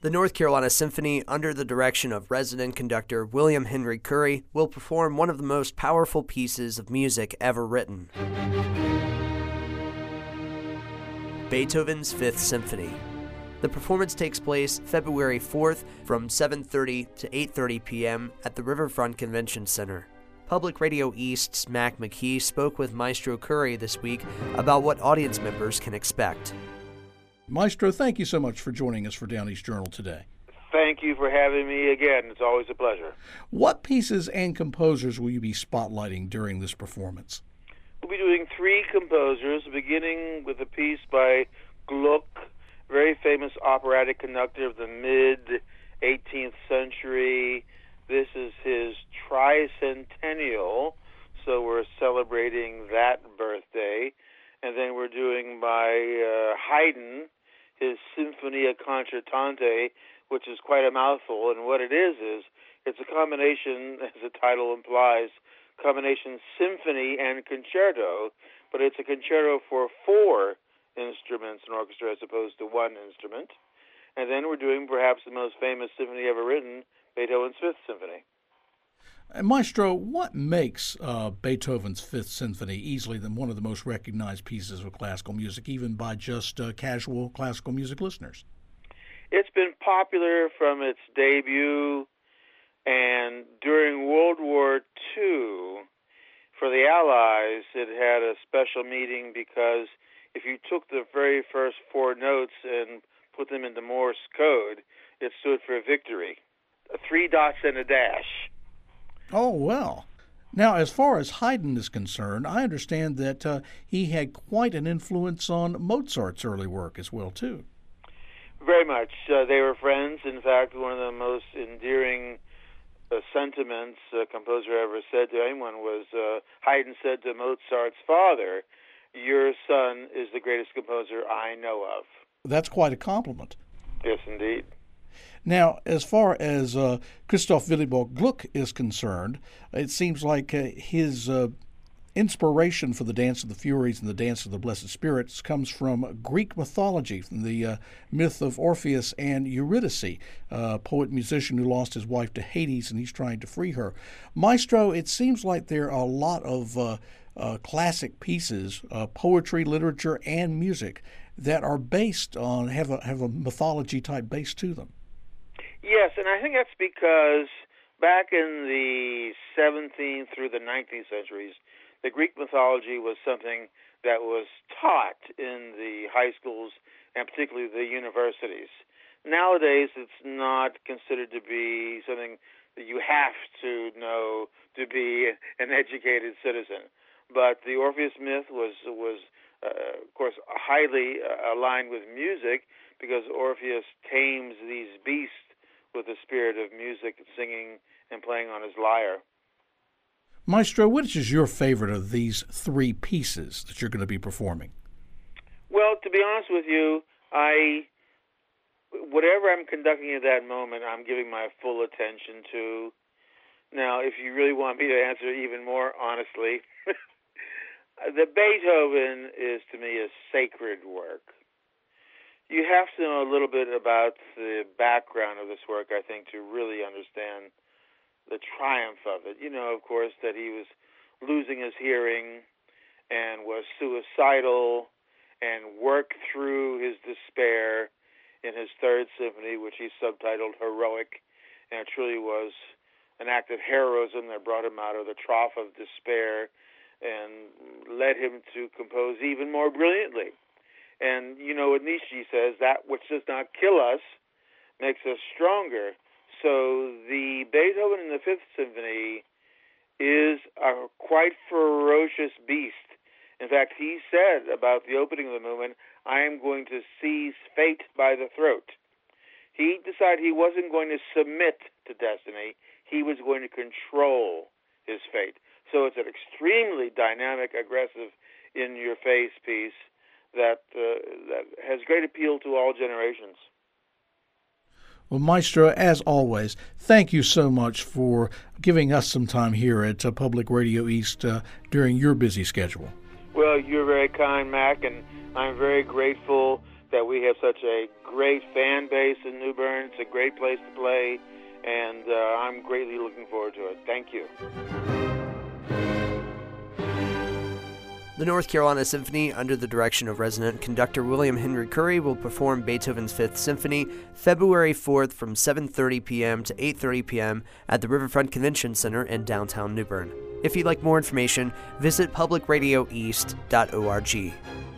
The North Carolina Symphony, under the direction of resident conductor William Henry Curry, will perform one of the most powerful pieces of music ever written. Beethoven's Fifth Symphony. The performance takes place February 4th from 7:30 to 8:30 p.m. at the Riverfront Convention Center. Public Radio East's Mac McKee spoke with Maestro Curry this week about what audience members can expect. Maestro, thank you so much for joining us for Down East Journal today. Thank you for having me again. It's always a pleasure. What pieces and composers will you be spotlighting during this performance? We'll be doing three composers, beginning with a piece by Gluck, very famous operatic conductor of the mid-18th century. This is his tricentennial, so we're celebrating that birthday. And then we're doing by Haydn, his Sinfonia Concertante, which is quite a mouthful. And what it is it's a combination, as the title implies, combination symphony and concerto, but it's a concerto for four instruments, an orchestra, as opposed to one instrument. And then we're doing perhaps the most famous symphony ever written, Beethoven's Fifth Symphony. And Maestro, what makes Beethoven's Fifth Symphony easily one of the most recognized pieces of classical music, even by just casual classical music listeners? It's been popular from its debut, and during World War II, for the Allies, it had a special meaning because if you took the very first four notes and put them into Morse code, it stood for victory. 3 dots and a dash. Oh, well. Now, as far as Haydn is concerned, I understand that he had quite an influence on Mozart's early work as well, too. Very much. They were friends. In fact, one of the most endearing sentiments a composer ever said to anyone was Haydn said to Mozart's father, "Your son is the greatest composer I know of." That's quite a compliment. Yes, indeed. Now, as far as Christoph Willibald Gluck is concerned, it seems like his inspiration for the Dance of the Furies and the Dance of the Blessed Spirits comes from Greek mythology, from the myth of Orpheus and Eurydice, a poet-musician who lost his wife to Hades and he's trying to free her. Maestro, it seems like there are a lot of classic pieces, poetry, literature, and music that are based on, have a mythology-type base to them. Yes, and I think that's because back in the 17th through the 19th centuries, the Greek mythology was something that was taught in the high schools and particularly the universities. Nowadays, it's not considered to be something that you have to know to be an educated citizen. But the Orpheus myth was of course, highly aligned with music because Orpheus tames these beasts with the spirit of music, singing and playing on his lyre. Maestro, which is your favorite of these three pieces that you're going to be performing? Well, to be honest with you, whatever I'm conducting at that moment, I'm giving my full attention to. Now, if you really want me to answer even more honestly, the Beethoven is, to me, a sacred work. You have to know a little bit about the background of this work, I think, to really understand the triumph of it. You know, of course, that he was losing his hearing and was suicidal and worked through his despair in his Third Symphony, which he subtitled Heroic, and it truly was an act of heroism that brought him out of the trough of despair and led him to compose even more brilliantly. And, you know, what Nietzsche says, that which does not kill us makes us stronger. So the Beethoven in the Fifth Symphony is a quite ferocious beast. In fact, he said about the opening of the movement, "I am going to seize fate by the throat." He decided he wasn't going to submit to destiny. He was going to control his fate. So it's an extremely dynamic, aggressive, in-your-face piece that has great appeal to all generations. Well, Maestro, as always, thank you so much for giving us some time here at Public Radio East during your busy schedule. Well, you're very kind, Mac, and I'm very grateful that we have such a great fan base in New Bern. It's a great place to play, and I'm greatly looking forward to it. Thank you. The North Carolina Symphony, under the direction of resident conductor William Henry Curry, will perform Beethoven's Fifth Symphony February 4th from 7:30 p.m. to 8:30 p.m. at the Riverfront Convention Center in downtown New Bern. If you'd like more information, visit publicradioeast.org.